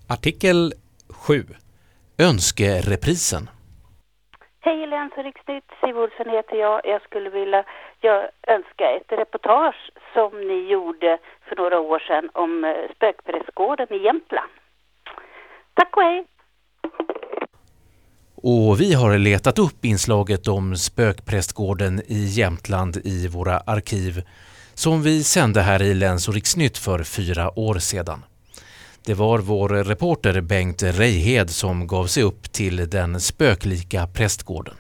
Artikel 7. Önskereprisen. Hej Läns och Riksnytt, Siv Olsson heter jag. Jag skulle vilja önska ett reportage som ni gjorde för några år sedan om spökprästgården i Jämtland. Tack och hej! Och vi har letat upp inslaget om spökprästgården i Jämtland i våra arkiv som vi sände här i Läns och Riksnytt för 4 år sedan. Det var vår reporter Bengt Reihed som gav sig upp till den spöklika prästgården.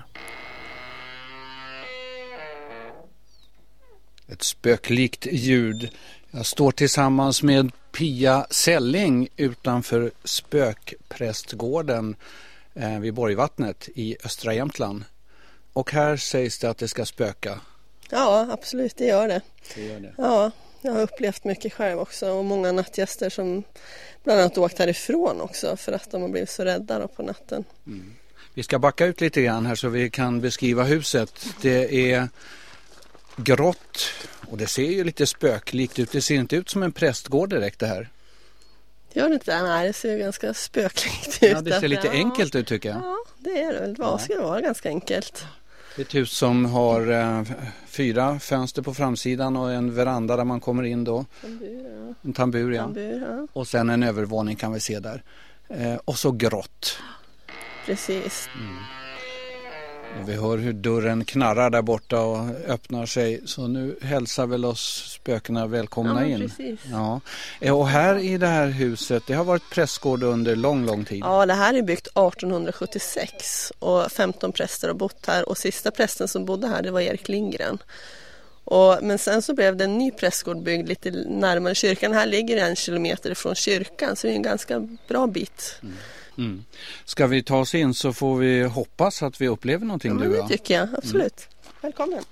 Ett spöklikt ljud. Jag står tillsammans med Pia Selling utanför spökprästgården vid Borgvattnet i östra Jämtland. Och här sägs det att det ska spöka. Ja, absolut, det gör det. Det gör det. Ja, jag har upplevt mycket själv också och många nattgäster som bland annat åkt härifrån också för att de har blivit så rädda då på natten. Mm. Vi ska backa ut lite grann här så vi kan beskriva huset. Det är grått och det ser ju lite spöklikt ut. Det ser inte ut som en prästgård direkt det här. Gör det inte? Nej, det ser ganska spöklikt ut. Ja, det ser lite enkelt ut tycker jag. Ja, det är det väl. Vad ska det vara? Ganska enkelt. Det är ett hus som har 4 fönster på framsidan och en veranda där man kommer in då. En tambur, ja. Och sen en övervåning kan vi se där. Och så grått. Precis. Mm. Och vi hör hur dörren knarrar där borta och öppnar sig. Så nu hälsar väl oss spökena välkomna in. Precis. Ja. Och här i det här huset, det har varit prästgård under lång tid. Ja, det här är byggt 1876 och 15 präster har bott här. Och sista prästen som bodde här, det var Erik Lindgren. Men sen så blev det en ny prästgård byggd lite närmare kyrkan. Här ligger 1 kilometer ifrån kyrkan, så det är en ganska bra bit. Mm. Ska vi ta oss in så får vi hoppas att vi upplever någonting du och jag. Det tycker jag, absolut. Välkommen.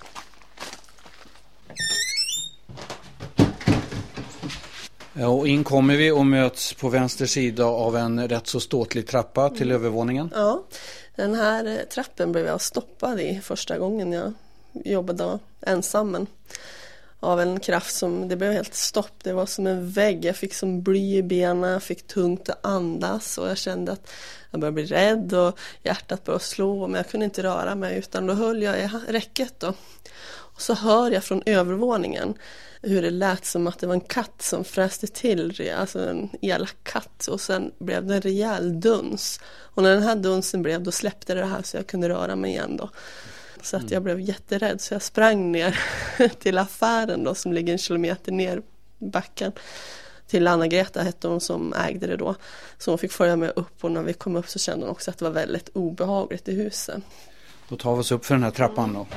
Ja, och in kommer vi och möts på vänster sida av en rätt så ståtlig trappa till övervåningen. Ja, den här trappen blev jag stoppad i första gången jag jobbade ensam. Av en kraft som, det blev helt stopp. Det var som en vägg. Jag fick som bly i benen, jag fick tungt att andas och jag kände att jag började bli rädd och hjärtat började slå, men jag kunde inte röra mig utan då höll jag i räcket då. Och så hör jag från övervåningen hur det lät som att det var en katt som fräste till, alltså en elak katt, och sen blev det en rejäl duns. Och när den här dunsen blev, då släppte det här så jag kunde röra mig igen då. Så att jag blev jätterädd så jag sprang ner till affären då, som ligger 1 kilometer ner backen. Till Anna-Greta hette hon som ägde det då. Så hon fick följa med upp och när vi kom upp så kände hon också att det var väldigt obehagligt i huset. Då tar vi oss upp för den här trappan då.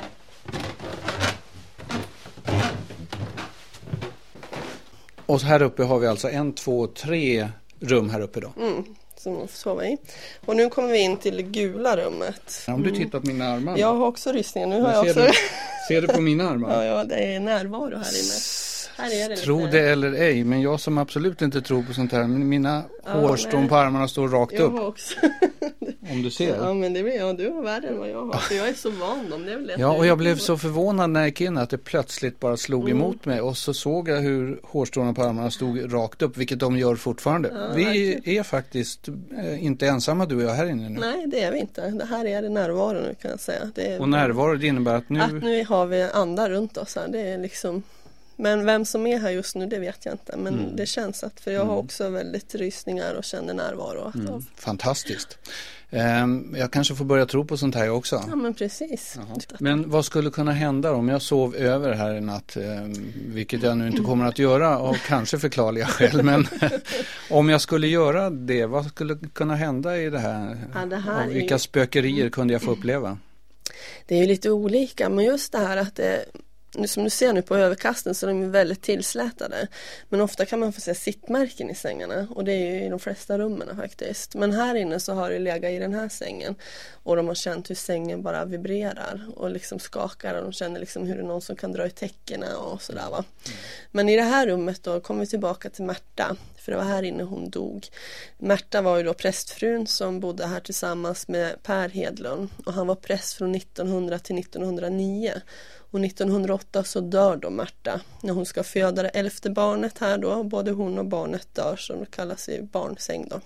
Och här uppe har vi alltså 1, 2, 3 rum här uppe då. Som man får sova i. Och nu kommer vi in till det gula rummet. Om du tittar på mina armar. Jag har också rysningar. Nu har jag också... Ser du på mina armar? Ja, det är närvaro här inne. Här är det tro lite... det eller ej, men jag som absolut inte tror på sånt här. Mina hårstrån på armarna står rakt upp. Jag också. Om du ser. Ja, men det blir du har värre än vad jag har. För jag är så van dem. Det är väl ja, och jag blev så förvånad när jag gick in att det plötsligt bara slog emot mig. Och så såg jag hur hårstråna på armarna stod rakt upp, vilket de gör fortfarande. Ja, vi är faktiskt inte ensamma, du och jag här inne nu. Nej, det är vi inte. Det här är det närvaro nu kan jag säga. Det är... Och närvaro, det innebär att nu... Att nu har vi andra runt oss här. Det är liksom... Men vem som är här just nu, det vet jag inte. Men det känns att, för jag har också väldigt rysningar och känner närvaro. Fantastiskt. Jag kanske får börja tro på sånt här också. Ja, men precis. Jaha. Men vad skulle kunna hända om jag sov över här i natt? Vilket jag nu inte kommer att göra av kanske förklarliga skäl. Men om jag skulle göra det, vad skulle kunna hända i det här? Ja, det här vilka spökerier kunde jag få uppleva? Det är ju lite olika, men just det här att det... Som du ser nu på överkasten så är de väldigt tillslätade. Men ofta kan man få se sittmärken i sängarna. Och det är ju i de flesta rummen faktiskt. Men här inne så har det legat i den här sängen. Och de har känt hur sängen bara vibrerar. Och liksom skakar. Och de känner liksom hur det är någon som kan dra i täckerna och sådär va. Men i det här rummet då kommer vi tillbaka till Märta. För det var här inne hon dog. Märta var ju då prästfrun som bodde här tillsammans med Per Hedlund. Och han var präst från 1900 till 1909. Och 1908 så dör då Märta när hon ska föda det 11:e barnet här då. Både hon och barnet dör, som det kallas i barnsäng då.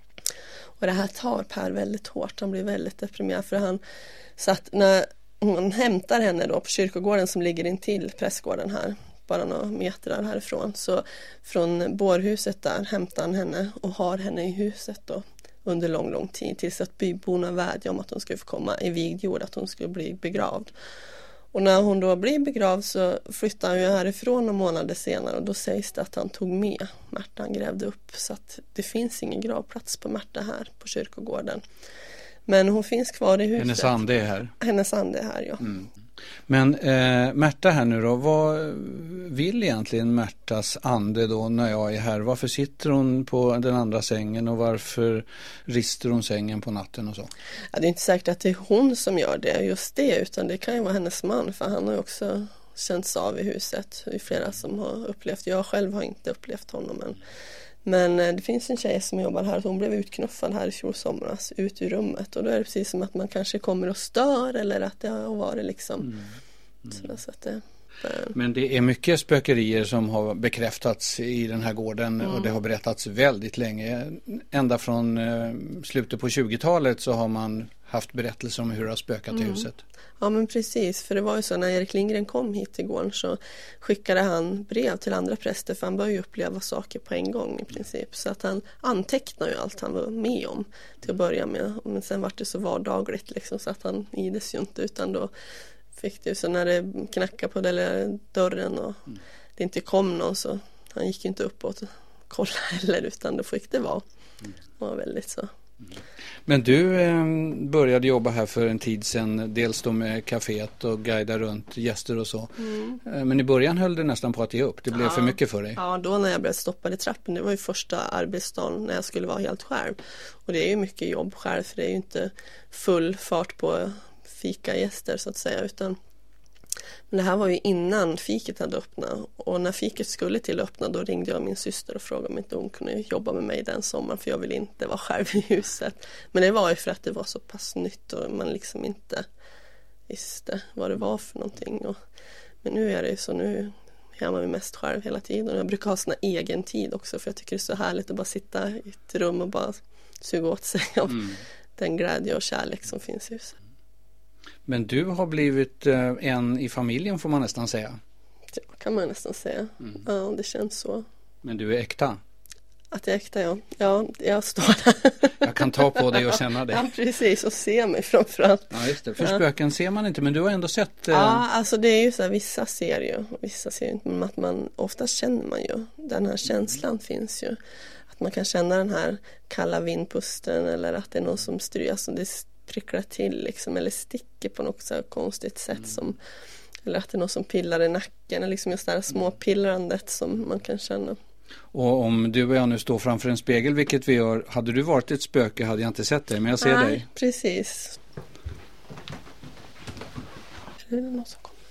Och det här tar Per väldigt hårt. Han blir väldigt deprimerad för han satt när hon hämtar henne då på kyrkogården som ligger intill prästgården här. Bara några meter härifrån. Så från bårhuset där hämtar han henne och har henne i huset då. Under lång tid tills att byborna vädjade om att hon skulle få komma i vigd jord, att hon skulle bli begravd. Och när hon då blir begravd så flyttar han ju härifrån några månader senare och då sägs det att han tog med Märta, han grävde upp så att det finns ingen gravplats på Märta här på kyrkogården. Men hon finns kvar i huset. Hennes ande är här. Hennes ande är här, ja. Mm. Men Märta här nu då, vad vill egentligen Märtas ande då när jag är här? Varför sitter hon på den andra sängen och varför rister hon sängen på natten och så? Ja, det är inte säkert att det är hon som gör det, just det, utan det kan ju vara hennes man, för han har ju också känts av i huset. Det är flera som har upplevt, jag själv har inte upplevt honom men det finns en tjej som jobbar här, hon blev utknuffad här i fjol somras ut ur rummet och då är det precis som att man kanske kommer och stör eller att det har varit liksom så att det. Men det är mycket spökerier som har bekräftats i den här gården och det har berättats väldigt länge. Ända från slutet på 20-talet så har man haft berättelser om hur det har spökat i huset. Ja men precis, för det var ju så när Erik Lindgren kom hit i gården så skickade han brev till andra präster för han började ju uppleva saker på en gång i princip. Så att han antecknade ju allt han var med om till att börja med. Men sen var det så vardagligt liksom så att han ides ju inte utan då fick det så när det knackade på dörren och det inte kom någon så han gick ju inte upp och kolla heller utan då fick det vara. Det var väldigt så. Men du började jobba här för en tid sedan, dels då med kaféet och guida runt gäster och så. Men i början höll det nästan på att ge upp, det blev för mycket för dig. Ja, då när jag blev stoppad i trappen, det var ju första arbetsdagen när jag skulle vara helt själv. Och det är ju mycket jobb själv för det är ju inte full fart på fika gäster så att säga utan men det här var ju innan fiket hade öppnat och när fiket skulle till att öppna då ringde jag min syster och frågade om inte hon kunde jobba med mig den sommaren för jag ville inte vara själv i huset. Men det var ju för att det var så pass nytt och man liksom inte visste vad det var för någonting. Men nu är det ju så, nu är man ju mest själv hela tiden och jag brukar ha såna egen tid också för jag tycker det är så härligt att bara sitta i ett rum och bara suga åt sig av den glädje och kärlek som finns i huset. Men du har blivit en i familjen får man nästan säga. Ja, kan man nästan säga. Ja, det känns så. Men du är äkta? Att jag är äkta, ja. Ja, jag står där. Jag kan ta på dig och känna dig. Ja, precis. Och se mig framförallt. Ja, just det. För spöken ser man inte, men du har ändå sett... Ja, alltså det är ju så här, vissa ser ju och vissa ser inte. Men att man, oftast känner man ju. Den här känslan finns ju. Att man kan känna den här kalla vindpusten eller att det är någon som styr. Alltså det pricklar till liksom, eller sticker på något så här konstigt sätt som, eller att det är någon som pillar i nacken eller liksom just det här små pillrandet som man kan känna. Och om du och jag nu står framför en spegel, vilket vi gör, hade du varit ett spöke hade jag inte sett dig, men jag ser dig. Precis. Är det någon som kommer?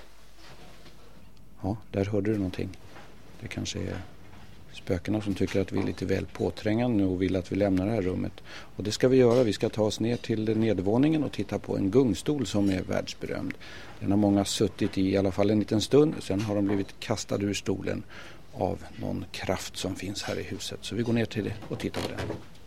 Ja, där hörde du någonting. Det kanske är spökena som tycker att vi är lite väl påträngande nu och vill att vi lämnar det här rummet. Och det ska vi göra. Vi ska ta oss ner till nedervåningen och titta på en gungstol som är världsberömd. Den har många suttit i alla fall en liten stund. Sen har de blivit kastade ur stolen av någon kraft som finns här i huset. Så vi går ner till det och tittar på den.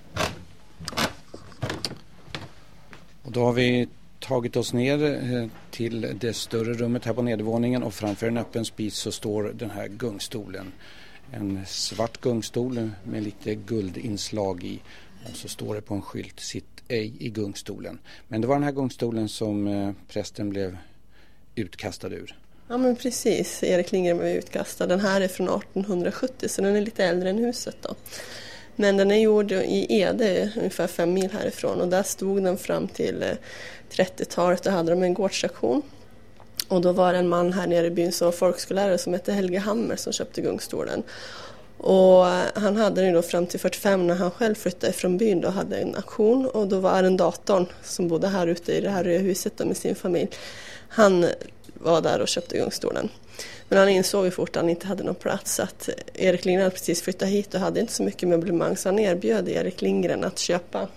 Och då har vi tagit oss ner till det större rummet här på nedervåningen och framför en öppen spis så står den här gungstolen. En svart gungstol med lite guldinslag i och så står det på en skylt sitt ej i gungstolen. Men det var den här gungstolen som prästen blev utkastad ur. Ja men precis, Erik Lindgren blev utkastad. Den här är från 1870 så den är lite äldre än huset då. Men den är gjord i Ede ungefär 5 mil härifrån och där stod den fram till 30-talet och hade de en gårdssektion. Och då var det en man här nere i byn som var folkskollärare som hette Helge Hammer som köpte gungstolen. Och han hade den då fram till 45 när han själv flyttade från byn och hade en auktion. Och då var arrendatorn som bodde här ute i det här huset med sin familj. Han var där och köpte gungstolen. Men han insåg ju fort att han inte hade någon plats, så att Erik Lindgren hade precis flyttat hit och hade inte så mycket möblemang, så han erbjöd Erik Lindgren att köpa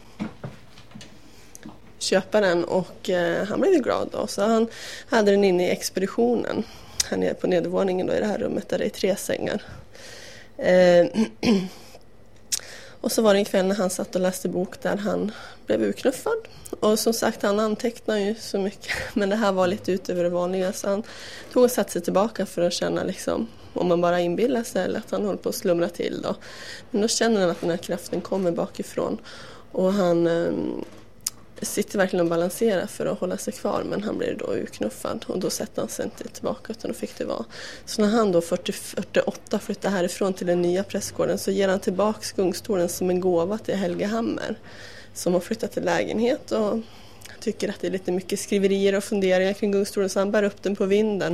den, och han blev ju glad då, så han hade den inne i expeditionen. Han är på nedervåningen då i det här rummet där det är 3 sängar. Och så var det en kväll när han satt och läste bok där han blev utknuffad. Och som sagt, han antecknar ju så mycket, men det här var lite utöver det vanliga, så han tog och satt sig tillbaka för att känna liksom, om man bara inbillar sig eller att han håller på att slumra till då. Men då känner han att den här kraften kommer bakifrån, och han sitter verkligen och balanserar för att hålla sig kvar, men han blir då utknuffad, och då sätter han sig inte tillbaka, utan då fick det vara. Så när han då 48 flyttar härifrån till den nya prästgården, så ger han tillbaka gungstolen som en gåva till Helge Hammer, som har flyttat till lägenhet och tycker att det är lite mycket skriverier och funderingar kring gungstolen, så han bär upp den på vinden.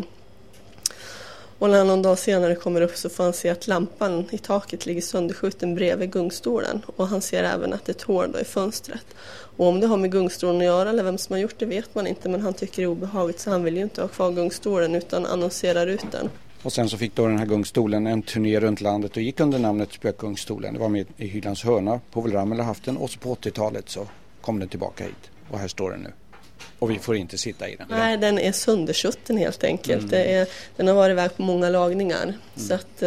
Och när han någon dag senare kommer upp så får han se att lampan i taket ligger sönderskjuten bredvid gungstolen. Och han ser även att det är ett hål då i fönstret. Och om det har med gungstolen att göra eller vem som har gjort det vet man inte. Men han tycker det är obehagligt, så han vill ju inte ha kvar gungstolen utan annonserar ut den. Och sen så fick då den här gungstolen en turné runt landet och gick under namnet Spökgungstolen. Det var med i Hylands hörna. Povel Ramel har haft den, och så på 80-talet så kom den tillbaka hit. Och här står den nu. Och vi får inte sitta i den. Nej, den är sönderskjutten helt enkelt. Den har varit iväg på många lagningar. Så att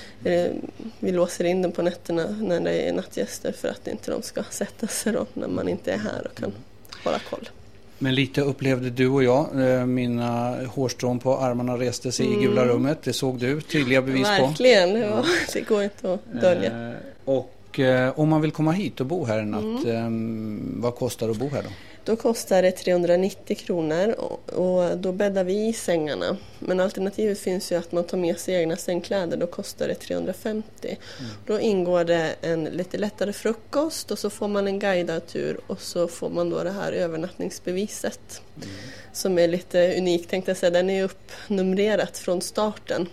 vi låser in den på nätterna när det är nattgäster, för att inte de ska sätta sig då när man inte är här och kan hålla koll. Men lite upplevde du och jag, mina hårstrån på armarna reste sig i gula rummet. Det såg du tydliga bevis på. Verkligen, det går inte att dölja. Och om man vill komma hit och bo här en natt, vad kostar det att bo här då? Då kostar det 390 kronor och då bäddar vi i sängarna. Men alternativet finns ju att man tar med sig egna sängkläder, då kostar det 350. Då ingår det en lite lättare frukost, och så får man en guidad tur, och så får man då det här övernattningsbeviset som är lite unikt, tänkte jag säga. Den är uppnumrerat från starten.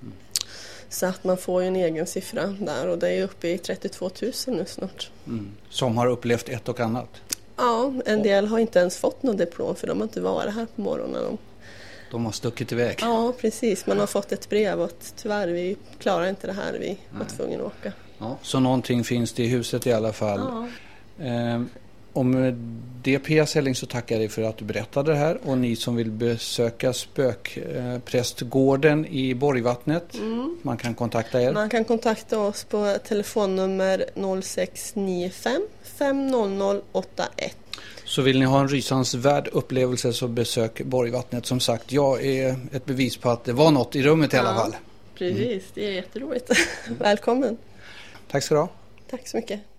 Så att man får ju en egen siffra där, och det är uppe i 32 000 nu snart. Som har upplevt ett och annat? Ja, en del har inte ens fått någon diplom, för de har inte varit här på morgonen. De har stuckit iväg? Ja, precis. Man har fått ett brev att tyvärr, vi klarar inte det här, vi var tvungna att åka. Ja, så någonting finns det i huset i alla fall. Ja. Om det, Pia Selling, så tackar jag dig för att du berättade det här. Och ni som vill besöka Spökprästgården i Borgvattnet, man kan kontakta er. Man kan kontakta oss på telefonnummer 0695 500 81. Så vill ni ha en rysansvärd upplevelse, så besök Borgvattnet. Som sagt, jag är ett bevis på att det var något i rummet i alla fall. Precis, det är jätteroligt. Välkommen. Tack ska du ha. Tack så mycket.